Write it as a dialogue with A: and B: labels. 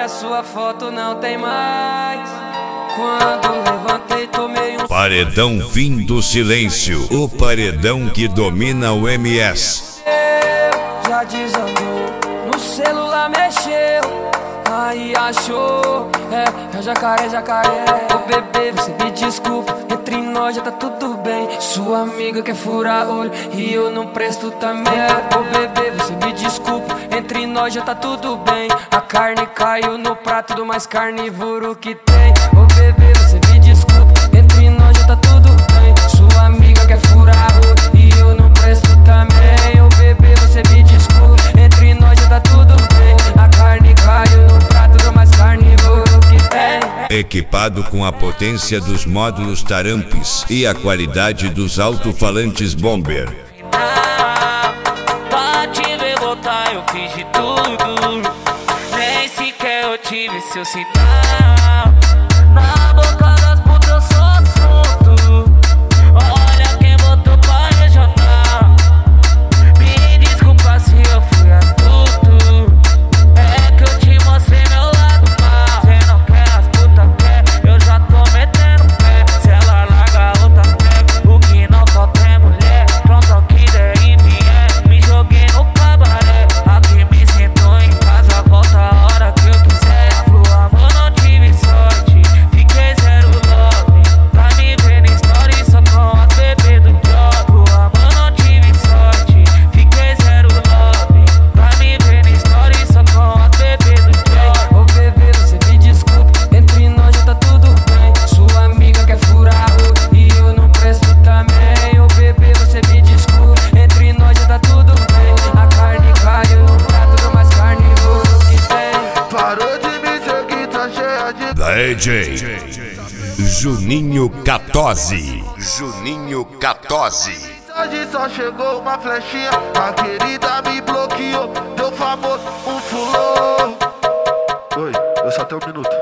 A: que a sua foto não tem mais. Quando levantei, tomei um
B: Paredão Fim do Silêncio, o paredão que domina o MS.
A: Já desandou, no celular mexeu, aí achou, é jacaré, jacaré. Ô bebê, você me desculpa, entre nós já tá tudo bem. Sua amiga quer furar olho e eu não presto também. Ô bebê, você me desculpa, entre nós já tá tudo bem. A carne caiu no prato do mais carnívoro que tem. Ô bebê, você me desculpa, entre nós já tá tudo bem. Sua amiga quer furar olho e eu não presto também. Ô bebê, você me desculpa, entre nós já tá tudo bem. A carne caiu no prato do mais carnívoro que tem.
B: Equipado com a potência dos módulos Tarampes e a qualidade dos alto-falantes Bomber.
C: Pra te ver voltar eu fiz de tudo, nem sequer eu tive seu sinal. Na boca das putas eu sou assunto, olha quem botou pra regional. Me desculpa se eu fui astuto, é que eu te mostrei meu lado mal. Cê não quer, as putas quer, eu já tô metendo pé. Se ela larga a outra pega, o que não falta é mulher. Pronto ao que der e vier, me joguei no cabaré. Aqui me sinto em casa, volta a hora que eu quiser. Pro amor não tive sorte, fiquei zero love. Pra me ver na story só com as bebê do job. Pro amor não tive sorte, fiquei zero love. Pra me ver na story só com as bebê do job.
A: Ô bebê, você me desculpa, entre nós já tá tudo bem. Sua amiga quer furar o e eu não presto também. Ô bebê, você me desculpa, entre nós já tá tudo bem. A carne caiu no prato do mais carnívoro que tem.
D: Parou de me seguir, tá cheia de
B: DJ Juninho Catose. Juninho Catose.
D: mensagem, só chegou uma flechinha. A querida me bloqueou, deu famoso, um fulô. Oi, eu só tenho um minuto.